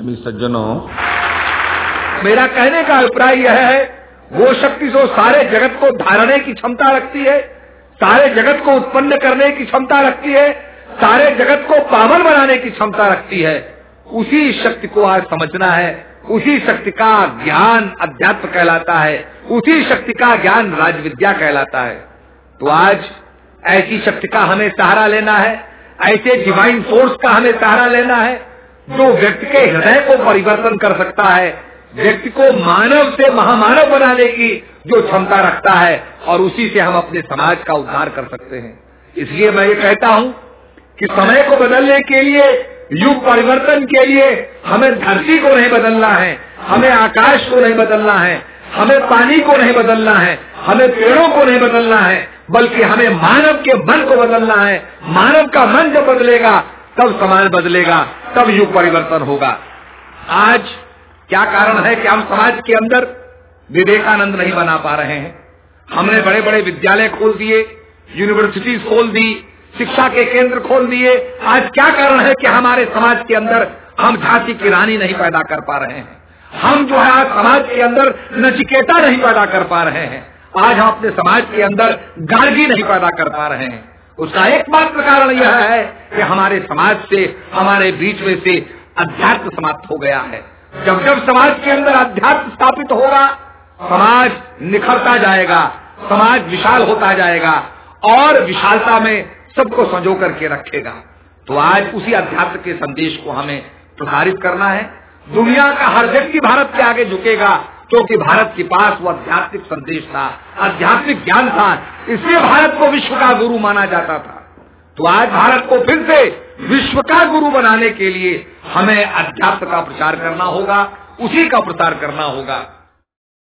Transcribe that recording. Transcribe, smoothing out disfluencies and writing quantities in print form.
प्रेमी सज्जनों, मेरा कहने का अभिप्राय यह है, वो शक्ति जो सारे जगत को धारने की क्षमता रखती है, सारे जगत को उत्पन्न करने की क्षमता रखती है, सारे जगत को पावन बनाने की क्षमता रखती है, उसी शक्ति को आज समझना है। उसी शक्ति का ज्ञान अध्यात्म कहलाता है, उसी शक्ति का ज्ञान राजविद्या कहलाता है। तो आज ऐसी शक्ति का हमें सहारा लेना है, ऐसे डिवाइन फोर्स का हमें सहारा लेना है जो व्यक्ति के हृदय को परिवर्तन कर सकता है, व्यक्ति को मानव से महामानव बनाने की जो क्षमता रखता है, और उसी से हम अपने समाज का उद्धार कर सकते हैं। इसलिए मैं ये कहता हूँ कि समय को बदलने के लिए, युग परिवर्तन के लिए हमें धरती को नहीं बदलना है, हमें आकाश को नहीं बदलना है, हमें पानी को नहीं बदलना है, हमें पेड़ों को नहीं बदलना है, बल्कि हमें मानव के मन को बदलना है। मानव का मन जब बदलेगा तब समाज बदलेगा, तब युग परिवर्तन होगा। आज क्या कारण है कि हम समाज के अंदर विवेकानंद नहीं बना पा रहे हैं? हमने बड़े बड़े विद्यालय खोल दिए, यूनिवर्सिटीज खोल दी, शिक्षा के केंद्र खोल दिए। आज क्या कारण है कि हमारे समाज के अंदर हम झांसी की रानी नहीं पैदा कर पा रहे हैं? हम जो है आज समाज के अंदर नचिकेता नहीं पैदा कर पा रहे हैं। आज हम अपने समाज के अंदर गार्गी नहीं पैदा कर पा रहे हैं। उसका एकमात्र कारण यह है कि हमारे समाज से, हमारे बीच में से अध्यात्म समाप्त हो गया है। जब जब समाज के अंदर अध्यात्म स्थापित होगा, समाज निखरता जाएगा, समाज विशाल होता जाएगा और विशालता में सबको संजो करके रखेगा। तो आज उसी अध्यात्म के संदेश को हमें प्रसारित करना है। दुनिया का हर व्यक्ति भारत के आगे झुकेगा, क्योंकि भारत के पास वो आध्यात्मिक संदेश था, आध्यात्मिक ज्ञान था, इसलिए भारत को विश्व का गुरु माना जाता था। तो आज भारत को फिर से विश्व का गुरु बनाने के लिए हमें अध्यात्म का प्रचार करना होगा, उसी का प्रचार करना होगा।